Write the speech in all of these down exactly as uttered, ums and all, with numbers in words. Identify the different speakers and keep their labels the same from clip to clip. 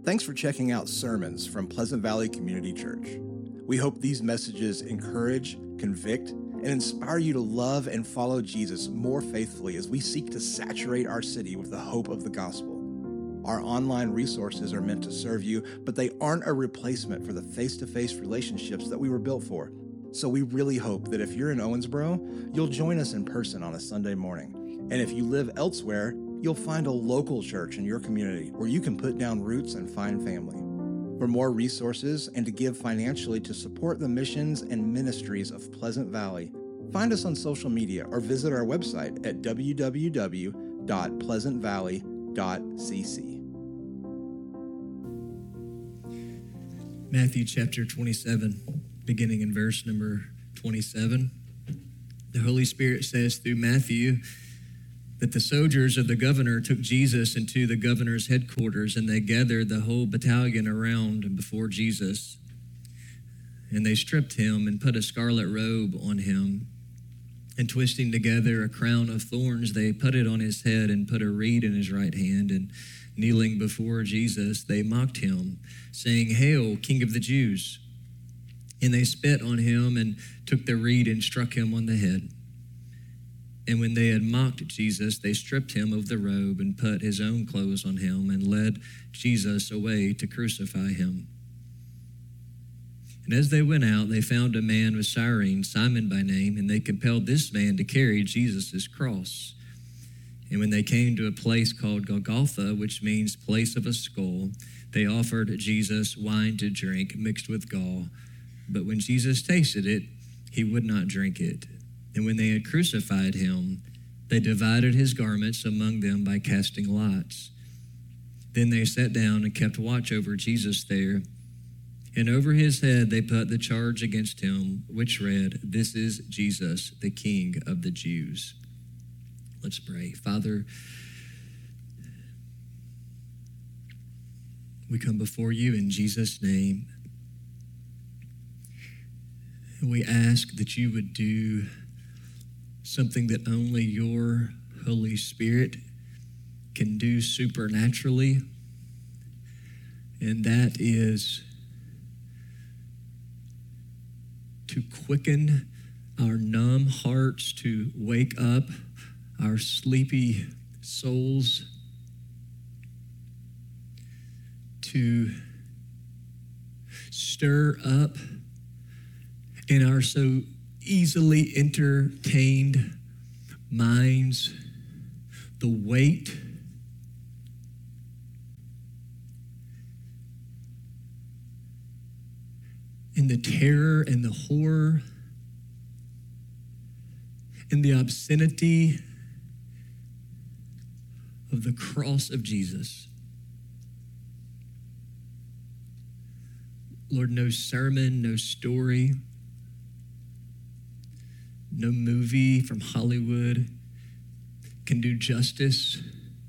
Speaker 1: Thanks for checking out sermons from Pleasant Valley Community Church. We hope these messages encourage, convict, and inspire you to love and follow Jesus more faithfully as we seek to saturate our city with the hope of the gospel. Our online resources are meant to serve you, but they aren't a replacement for the face-to-face relationships that we were built for. So we really hope that if you're in Owensboro, you'll join us in person on a Sunday morning. And if you live elsewhere, you'll find a local church in your community where you can put down roots and find family. For more resources and to give financially to support the missions and ministries of Pleasant Valley, find us on social media or visit our website at w w w dot pleasant valley dot c c.
Speaker 2: Matthew chapter twenty-seven, beginning in verse number twenty-seven. The Holy Spirit says through Matthew that the soldiers of the governor took Jesus into the governor's headquarters, and they gathered the whole battalion around and before Jesus. And they stripped him and put a scarlet robe on him. And twisting together a crown of thorns, they put it on his head and put a reed in his right hand. And kneeling before Jesus, they mocked him, saying, "Hail, King of the Jews!" And they spit on him and took the reed and struck him on the head. And when they had mocked Jesus, they stripped him of the robe and put his own clothes on him and led Jesus away to crucify him. And as they went out, they found a man with Cyrene, Simon by name, and they compelled this man to carry Jesus' cross. And when they came to a place called Golgotha, which means place of a skull, they offered Jesus wine to drink mixed with gall. But when Jesus tasted it, he would not drink it. And when they had crucified him, they divided his garments among them by casting lots. Then they sat down and kept watch over Jesus there. And over his head they put the charge against him, which read, "This is Jesus, the King of the Jews." Let's pray. Father, we come before you in Jesus' name. And we ask that you would do something that only your Holy Spirit can do supernaturally, and that is to quicken our numb hearts, to wake up our sleepy souls, to stir up in our so easily entertained minds the weight and the terror and the horror and the obscenity of the cross of Jesus. Lord, no sermon, no story, no movie from Hollywood can do justice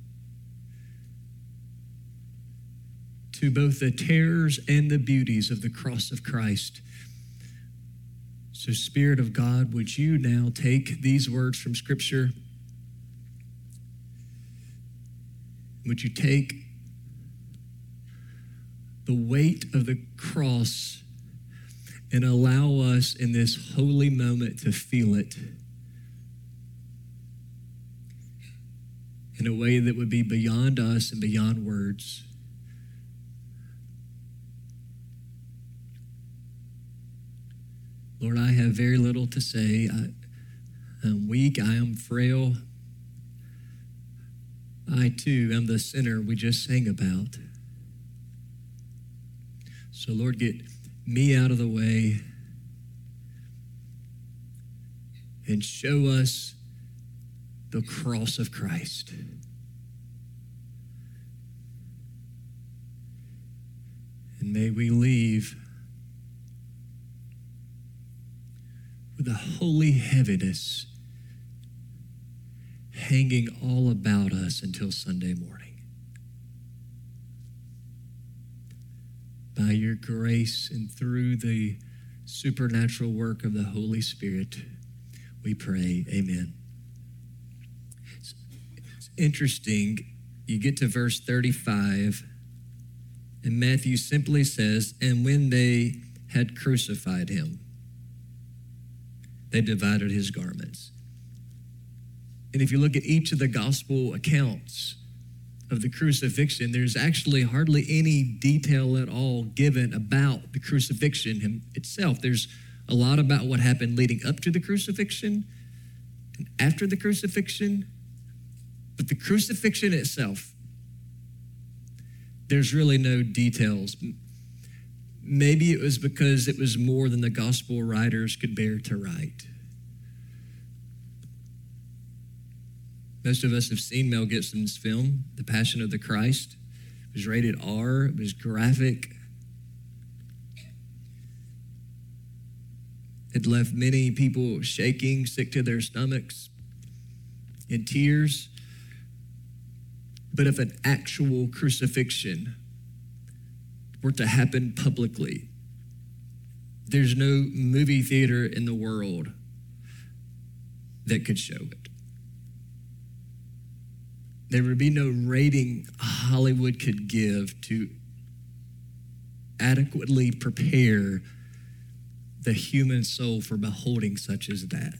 Speaker 2: to both the terrors and the beauties of the cross of Christ. So, Spirit of God, would you now take these words from Scripture? Would you take the weight of the cross and allow us in this holy moment to feel it in a way that would be beyond us and beyond words. Lord, I have very little to say. I, I'm weak. I am frail. I too am the sinner we just sang about. So Lord, get me out of the way and show us the cross of Christ. And may we leave with a holy heaviness hanging all about us until Sunday morning. By your grace and through the supernatural work of the Holy Spirit, we pray, amen. It's, it's interesting, you get to verse thirty-five, And Matthew simply says, and when they had crucified him, they divided his garments. And if you look at each of the gospel accounts of the crucifixion, there's actually hardly any detail at all given about the crucifixion him itself. There's a lot about what happened leading up to the crucifixion and after the crucifixion, but the crucifixion itself, there's really no details. Maybe it was because it was more than the gospel writers could bear to write. Most of us have seen Mel Gibson's film, The Passion of the Christ. It was rated R. It was graphic. It left many people shaking, sick to their stomachs, in tears. But if an actual crucifixion were to happen publicly, there's no movie theater in the world that could show it. There would be no rating Hollywood could give to adequately prepare the human soul for beholding such as that.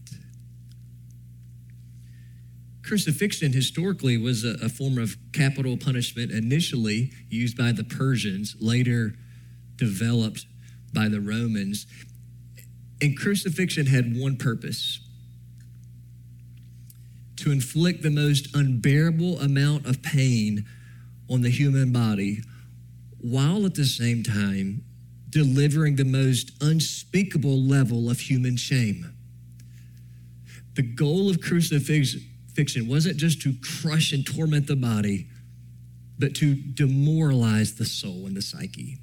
Speaker 2: Crucifixion historically was a, a form of capital punishment initially used by the Persians, later developed by the Romans. And crucifixion had one purpose: to inflict the most unbearable amount of pain on the human body, while at the same time delivering the most unspeakable level of human shame. The goal of crucifixion wasn't just to crush and torment the body, but to demoralize the soul and the psyche.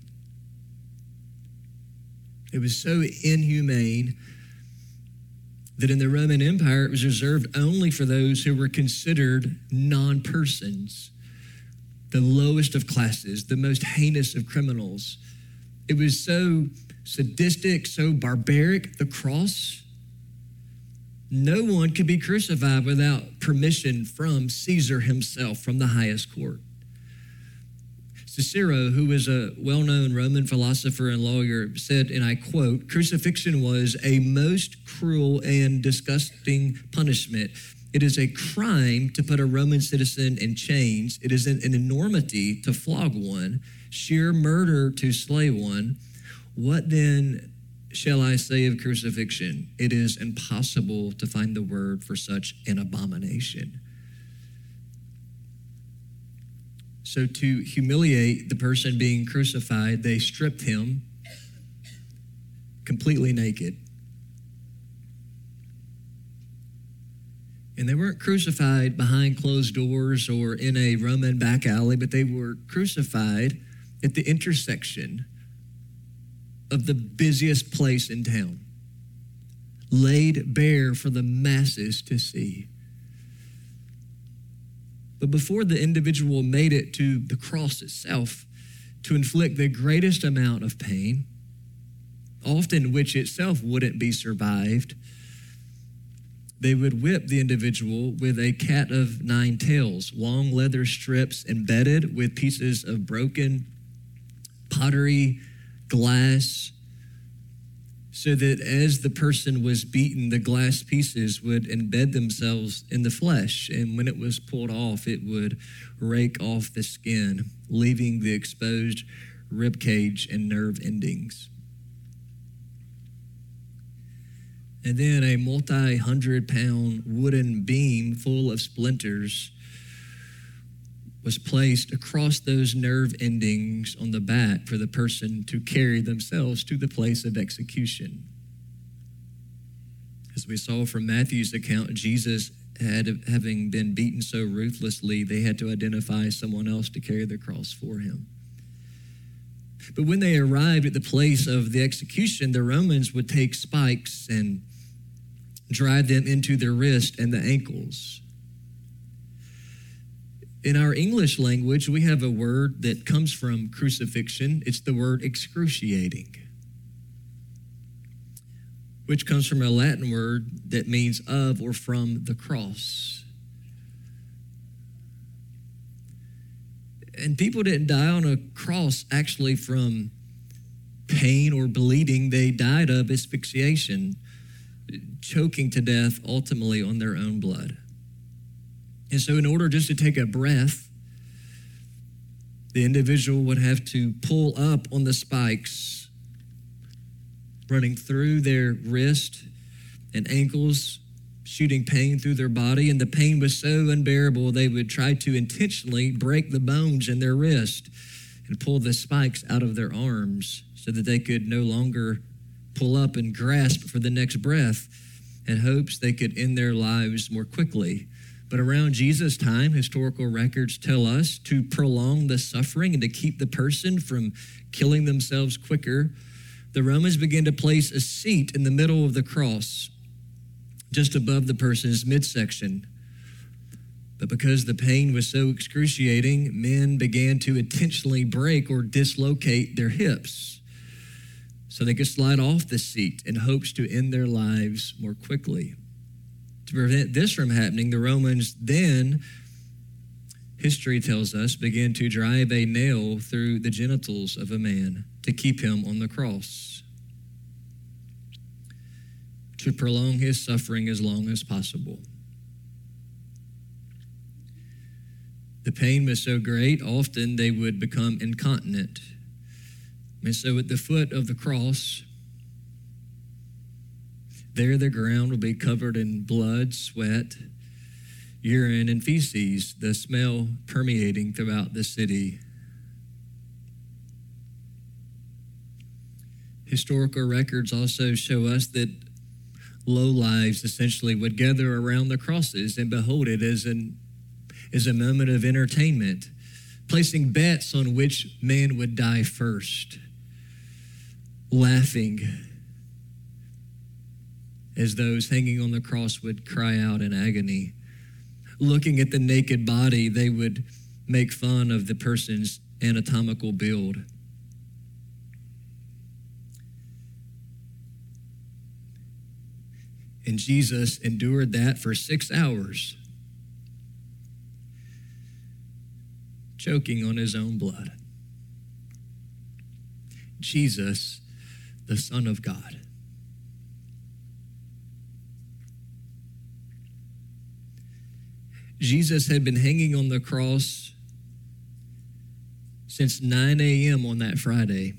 Speaker 2: It was so inhumane that in the Roman Empire, it was reserved only for those who were considered non-persons, the lowest of classes, the most heinous of criminals. It was so sadistic, so barbaric, the cross. No one could be crucified without permission from Caesar himself, from the highest court. Cicero, who was a well-known Roman philosopher and lawyer, said, and I quote, "Crucifixion was a most cruel and disgusting punishment. It is a crime to put a Roman citizen in chains. It is an, an enormity to flog one, sheer murder to slay one. What then shall I say of crucifixion? It is impossible to find the word for such an abomination." So to humiliate the person being crucified, they stripped him completely naked. And they weren't crucified behind closed doors or in a Roman back alley, but they were crucified at the intersection of the busiest place in town, laid bare for the masses to see. But before the individual made it to the cross itself, to inflict the greatest amount of pain, often which itself wouldn't be survived, they would whip the individual with a cat of nine tails, long leather strips embedded with pieces of broken pottery, glass, so that as the person was beaten, the glass pieces would embed themselves in the flesh. And when it was pulled off, it would rake off the skin, leaving the exposed rib cage and nerve endings. And then a multi-hundred pound wooden beam full of splinters was placed across those nerve endings on the back for the person to carry themselves to the place of execution. As we saw from Matthew's account, Jesus had, having been beaten so ruthlessly, they had to identify someone else to carry the cross for him. But when they arrived at the place of the execution, the Romans would take spikes and drive them into their wrist and the ankles. In our English language, we have a word that comes from crucifixion. It's the word excruciating, which comes from a Latin word that means of or from the cross. And people didn't die on a cross actually from pain or bleeding. They died of asphyxiation, choking to death ultimately on their own blood. And so in order just to take a breath, the individual would have to pull up on the spikes running through their wrist and ankles, shooting pain through their body. And the pain was so unbearable, they would try to intentionally break the bones in their wrist and pull the spikes out of their arms so that they could no longer pull up and grasp for the next breath in hopes they could end their lives more quickly. But around Jesus' time, historical records tell us to prolong the suffering and to keep the person from killing themselves quicker, the Romans began to place a seat in the middle of the cross, just above the person's midsection. But because the pain was so excruciating, men began to intentionally break or dislocate their hips so they could slide off the seat in hopes to end their lives more quickly. To prevent this from happening, the Romans then, history tells us, began to drive a nail through the genitals of a man to keep him on the cross, to prolong his suffering as long as possible. The pain was so great, often they would become incontinent. And so at the foot of the cross, there the ground will be covered in blood, sweat, urine, and feces, the smell permeating throughout the city. Historical records also show us that lowlives essentially would gather around the crosses and behold it as, an, as a moment of entertainment, placing bets on which man would die first, laughing as those hanging on the cross would cry out in agony. Looking at the naked body, they would make fun of the person's anatomical build. And Jesus endured that for six hours, choking on his own blood. Jesus, the Son of God. Jesus had been hanging on the cross since nine a.m. on that Friday.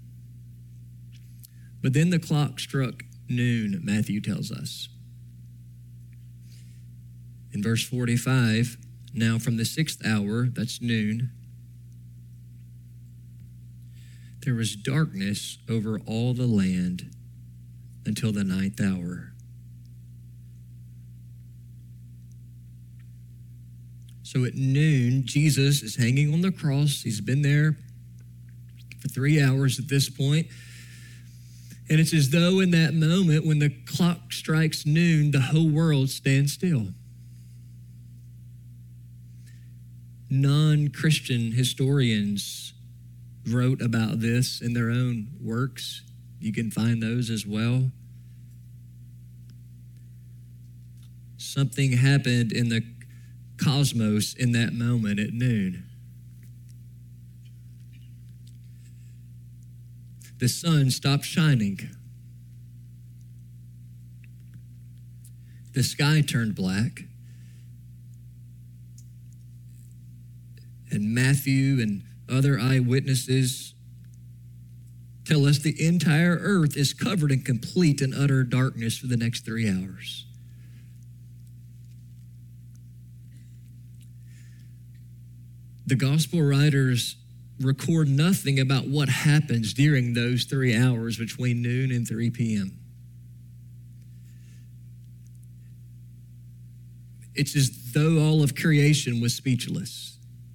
Speaker 2: But then the clock struck noon, Matthew tells us. In verse forty-five, now from the sixth hour, that's noon, there was darkness over all the land until the ninth hour. So at noon, Jesus is hanging on the cross. He's been there for three hours at this point. And it's as though in that moment when the clock strikes noon, the whole world stands still. Non-Christian historians wrote about this in their own works. You can find those as well. Something happened in the cosmos in that moment at noon. The sun stopped shining. The sky turned black. And Matthew and other eyewitnesses tell us the entire earth is covered in complete and utter darkness for the next three hours. The gospel writers record nothing about what happens during those three hours between noon and three p.m. It's as though all of creation was speechless.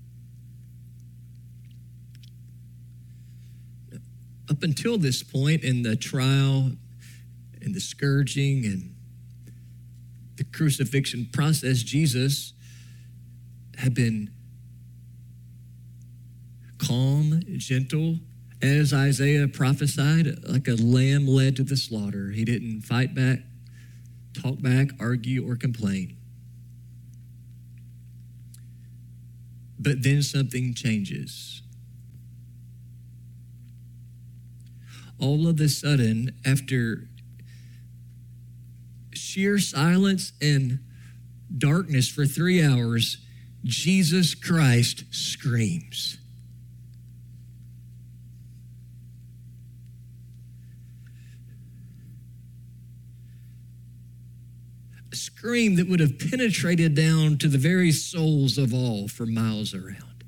Speaker 2: Up until this point in the trial and the scourging and the crucifixion process, Jesus had been calm, gentle, as Isaiah prophesied, like a lamb led to the slaughter. He didn't fight back, talk back, argue, or complain. But then something changes. All of a sudden, after sheer silence and darkness for three hours, Jesus Christ screams. A scream that would have penetrated down to the very souls of all for miles around.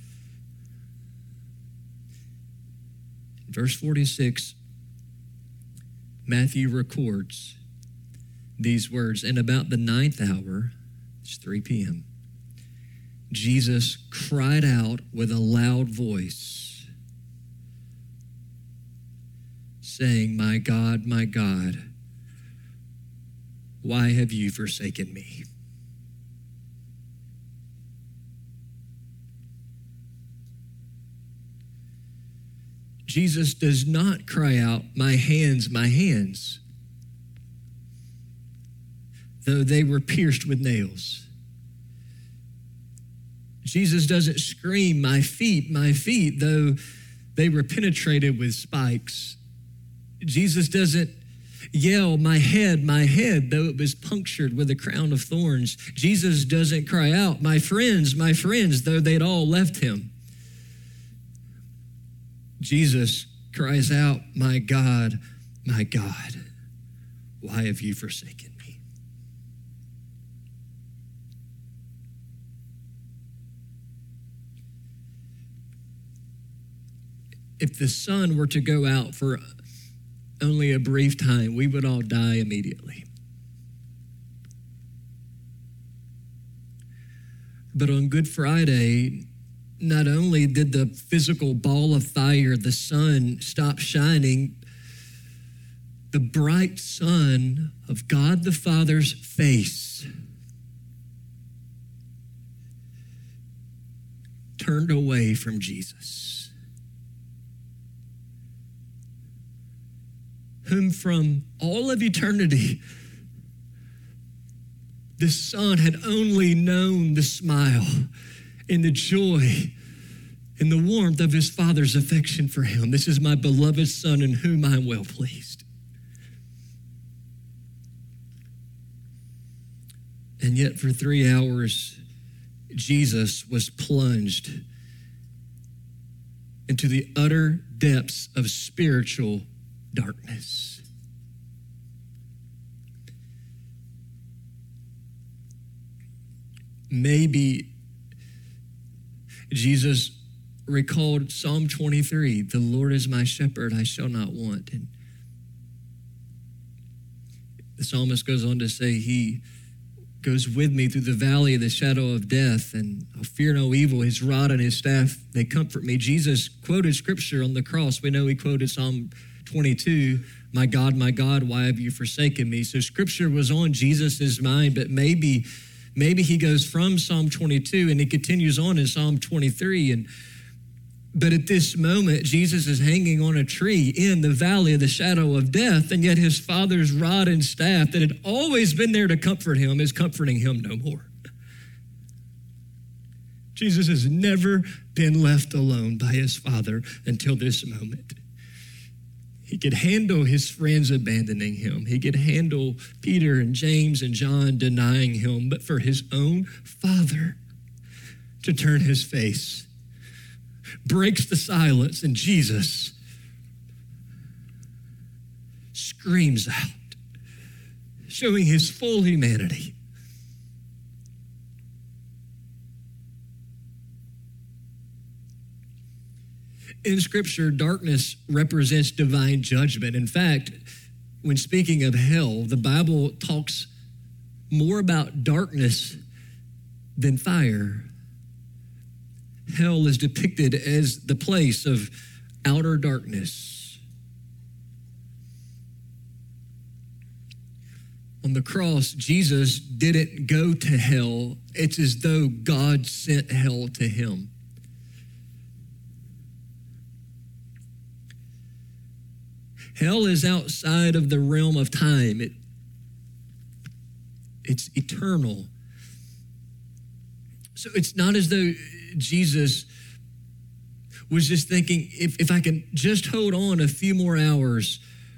Speaker 2: In verse forty-six, Matthew records these words, and about the ninth hour, it's three p.m., Jesus cried out with a loud voice, saying, "My God, my God, why have you forsaken me?" Jesus does not cry out, "My hands, my hands," though they were pierced with nails. Jesus doesn't scream, "My feet, my feet," though they were penetrated with spikes. Jesus doesn't yell, "My head, my head," though it was punctured with a crown of thorns. Jesus doesn't cry out, "My friends, my friends," though they'd all left him. Jesus cries out, "My God, my God, why have you forsaken me?" If the sun were to go out for only a brief time, we would all die immediately. But on Good Friday, not only did the physical ball of fire, the sun, stop shining, the bright sun of God the Father's face turned away from Jesus, whom from all of eternity the Son had only known the smile and the joy and the warmth of his Father's affection for him. "This is my beloved Son in whom I am well pleased." And yet for three hours, Jesus was plunged into the utter depths of spiritual darkness. Maybe Jesus recalled Psalm twenty-three, "The Lord is my shepherd, I shall not want." And the psalmist goes on to say, "He goes with me through the valley of the shadow of death, and I'll fear no evil. His rod and his staff, they comfort me." Jesus quoted scripture on the cross. We know he quoted Psalm twenty-two, "My God, my God, why have you forsaken me?" So scripture was on Jesus's mind, but maybe Maybe he goes from Psalm twenty-two and he continues on in Psalm twenty-three. And but at this moment, Jesus is hanging on a tree in the valley of the shadow of death, and yet his Father's rod and staff that had always been there to comfort him is comforting him no more. Jesus has never been left alone by his Father until this moment. He could handle his friends abandoning him. He could handle Peter and James and John denying him. But for his own Father to turn his face breaks the silence, and Jesus screams out, showing his full humanity. In Scripture, darkness represents divine judgment. In fact, when speaking of hell, the Bible talks more about darkness than fire. Hell is depicted as the place of outer darkness. On the cross, Jesus didn't go to hell. It's as though God sent hell to him. Hell is outside of the realm of time. It, it's eternal. So it's not as though Jesus was just thinking, if, if I can just hold on a few more hours,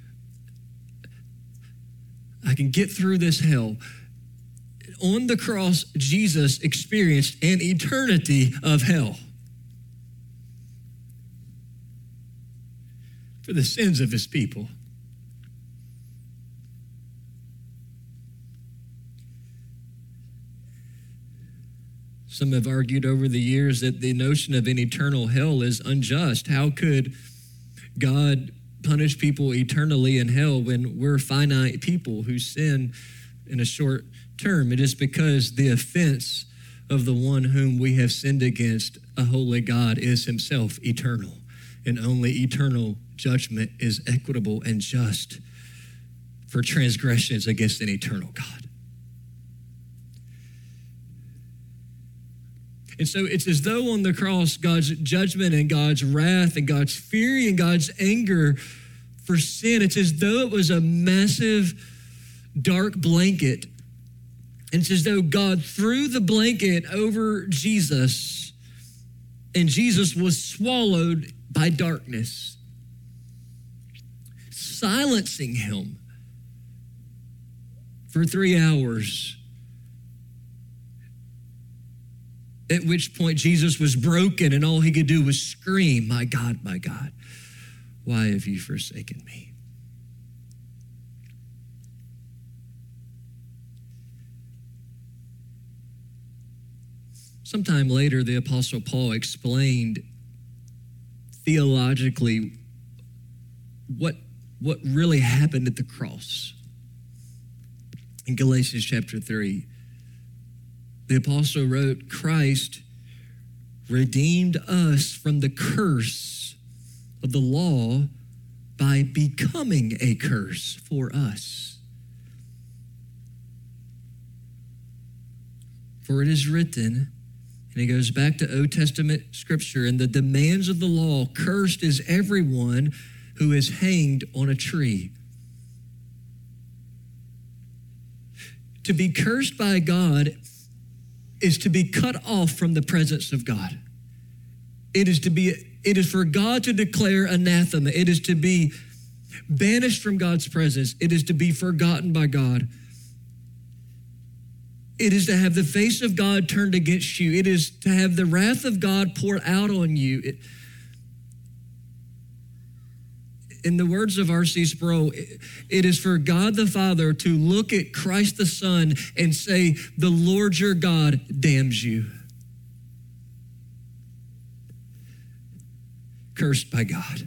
Speaker 2: I can get through this hell. On the cross, Jesus experienced an eternity of hell for the sins of his people. Some have argued over the years that the notion of an eternal hell is unjust. How could God punish people eternally in hell when we're finite people who sin in a short term? It is because the offense of the one whom we have sinned against, a holy God, is himself eternal, and only eternal judgment is equitable and just for transgressions against an eternal God. And so it's as though on the cross, God's judgment and God's wrath and God's fury and God's anger for sin, it's as though it was a massive dark blanket. And it's as though God threw the blanket over Jesus, and Jesus was swallowed by darkness, silencing him for three hours. At which point Jesus was broken, and all he could do was scream, "My God, my God, why have you forsaken me?" Sometime later, the Apostle Paul explained theologically what, what really happened at the cross. In Galatians chapter three, the apostle wrote, "Christ redeemed us from the curse of the law by becoming a curse for us. For it is written," and he goes back to Old Testament scripture, "in the demands of the law, cursed is everyone who is hanged on a tree." To be cursed by God is to be cut off from the presence of God. It is to be, it is for God to declare anathema. It is to be banished from God's presence. It is to be forgotten by God. It is to have the face of God turned against you. It is to have the wrath of God poured out on you. It, in the words of R C Sproul, it is for God the Father to look at Christ the Son and say, "The Lord your God damns you." Cursed by God.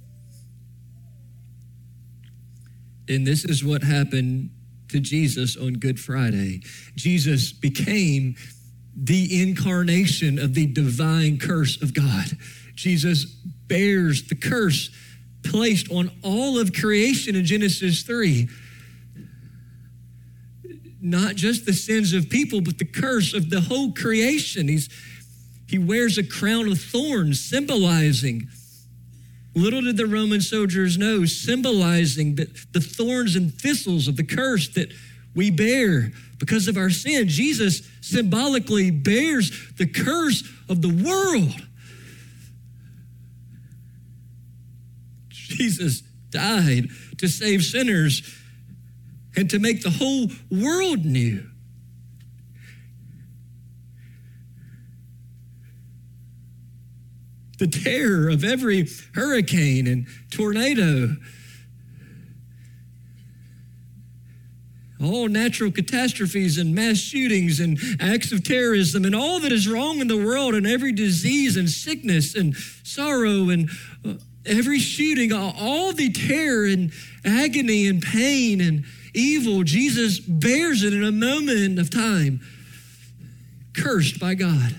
Speaker 2: And this is what happened to Jesus on Good Friday. Jesus became the incarnation of the divine curse of God. Jesus bears the curse placed on all of creation in Genesis three. Not just the sins of people, but the curse of the whole creation. He's, he wears a crown of thorns, symbolizing, little did the Roman soldiers know, symbolizing the, the thorns and thistles of the curse that we bear because of our sin. Jesus symbolically bears the curse of the world. Jesus died to save sinners and to make the whole world new. The terror of every hurricane and tornado, all natural catastrophes and mass shootings and acts of terrorism and all that is wrong in the world, and every disease and sickness and sorrow and uh, every shooting, all the terror and agony and pain and evil, Jesus bears it in a moment of time, cursed by God.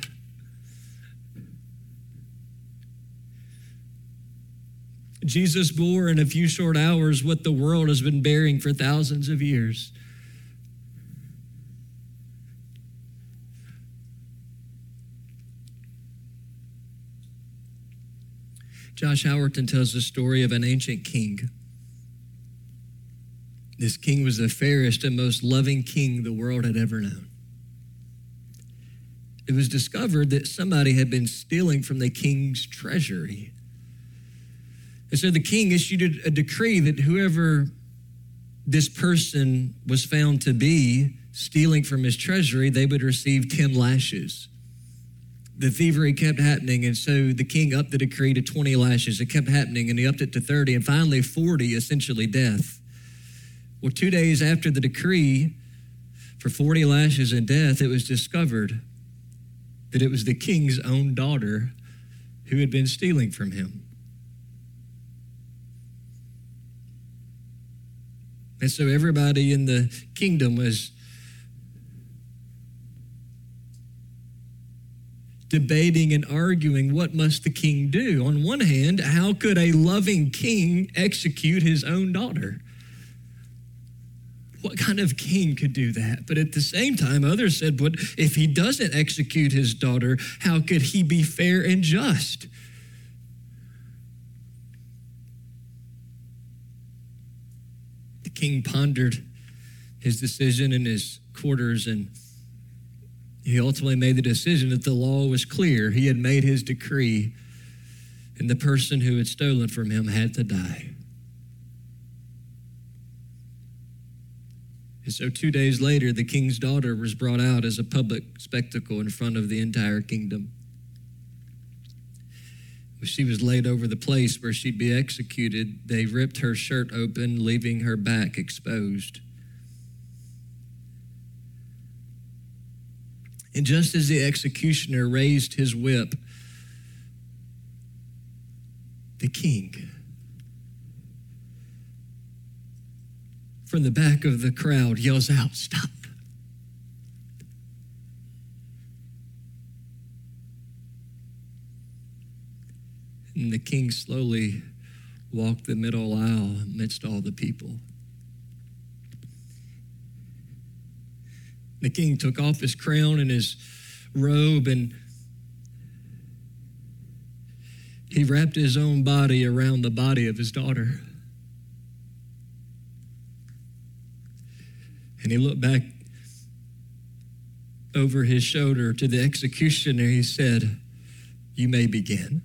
Speaker 2: Jesus bore in a few short hours what the world has been bearing for thousands of years. Josh Howerton tells the story of an ancient king. This king was the fairest and most loving king the world had ever known. it was discovered that somebody had been stealing from the king's treasury. And so the king issued a decree that whoever this person was found to be stealing from his treasury, they would receive ten lashes. The thievery kept happening, and so the king upped the decree to twenty lashes. It kept happening, and he upped it to thirty, and finally forty, essentially death. Well, two days after the decree for forty lashes and death, it was discovered that it was the king's own daughter who had been stealing from him. And so everybody in the kingdom was debating and arguing, what must the king do? On one hand, how could a loving king execute his own daughter? What kind of king could do that? But at the same time, others said, but if he doesn't execute his daughter, how could he be fair and just? The king pondered his decision in his quarters, and he ultimately made the decision that the law was clear. He had made his decree, and the person who had stolen from him had to die. And so two days later, the king's daughter was brought out as a public spectacle in front of the entire kingdom. When she was laid over the place where she'd be executed, they ripped her shirt open, leaving her back exposed. And just as the executioner raised his whip, the king, from the back of the crowd, yells out, "Stop." And the king slowly walked the middle aisle amidst all the people. The king took off his crown and his robe, and he wrapped his own body around the body of his daughter. And he looked back over his shoulder to the executioner. He said, "You may begin."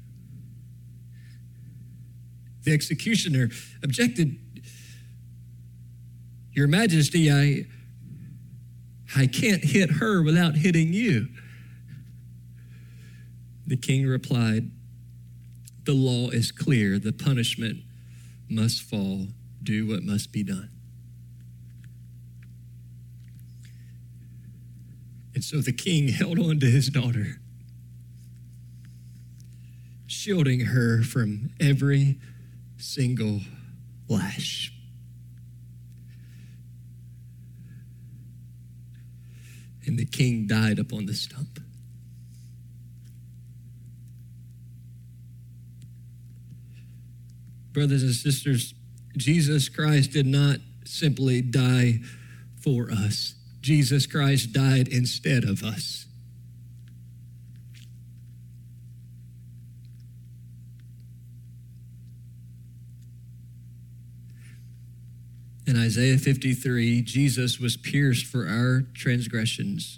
Speaker 2: The executioner objected. "Your Majesty, I, I can't hit her without hitting you." The king replied, "The law is clear. The punishment must fall. Do what must be done." And so the king held on to his daughter, shielding her from every single lash. And the king died upon the stump. Brothers and sisters, Jesus Christ did not simply die for us. Jesus Christ died instead of us. In Isaiah fifty-three, Jesus was pierced for our transgressions.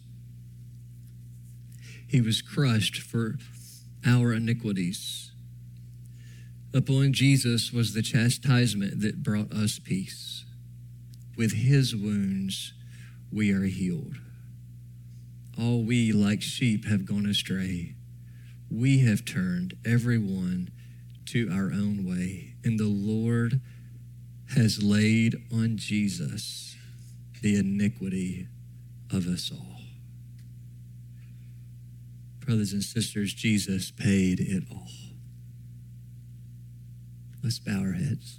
Speaker 2: He was crushed for our iniquities. Upon Jesus was the chastisement that brought us peace. With his wounds, we are healed. All we like sheep have gone astray. We have turned everyone to our own way, and the Lord has laid on Jesus the iniquity of us all. Brothers and sisters, Jesus paid it all. Let's bow our heads.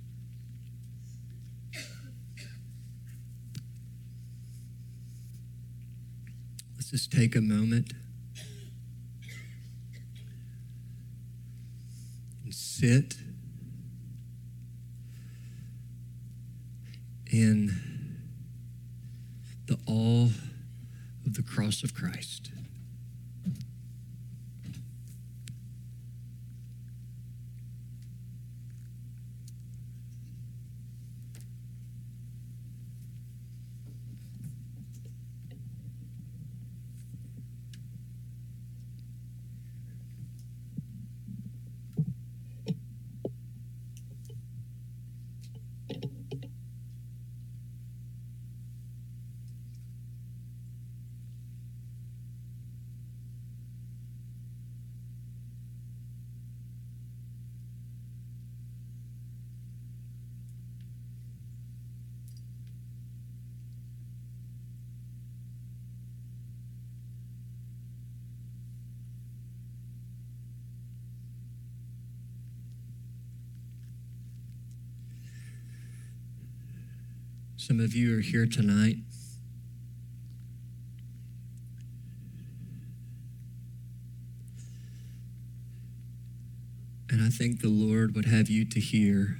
Speaker 2: Let's just take a moment and sit in the awe of the cross of Christ. Some of you are here tonight and I think the Lord would have you to hear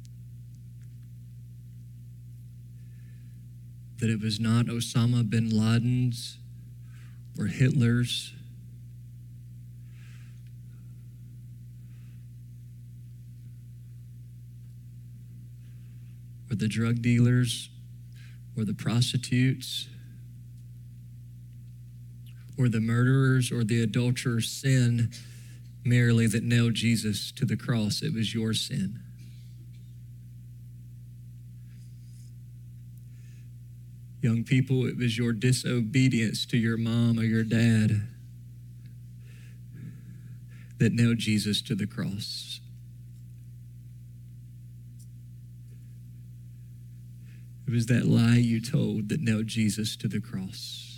Speaker 2: that it was not Osama bin Laden's or Hitler's or the drug dealers or the prostitutes or the murderers or the adulterers' sin merely that nailed Jesus to the cross. It was your sin. Young people, it was your disobedience to your mom or your dad that nailed Jesus to the cross. It was that lie you told that nailed Jesus to the cross.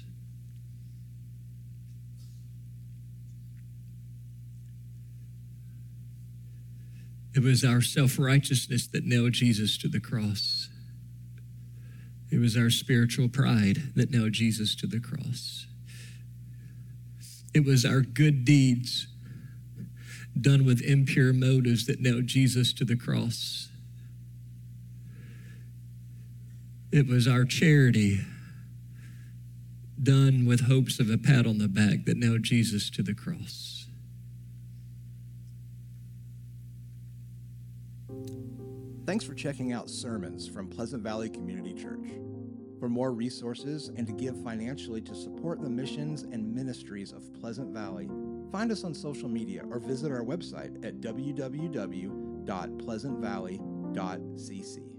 Speaker 2: It was our self-righteousness that nailed Jesus to the cross. It was our spiritual pride that nailed Jesus to the cross. It was our good deeds done with impure motives that nailed Jesus to the cross. It was our charity done with hopes of a pat on the back that nailed Jesus to the cross.
Speaker 1: Thanks for checking out sermons from Pleasant Valley Community Church. For more resources and to give financially to support the missions and ministries of Pleasant Valley, find us on social media or visit our website at w w w dot pleasant valley dot c c.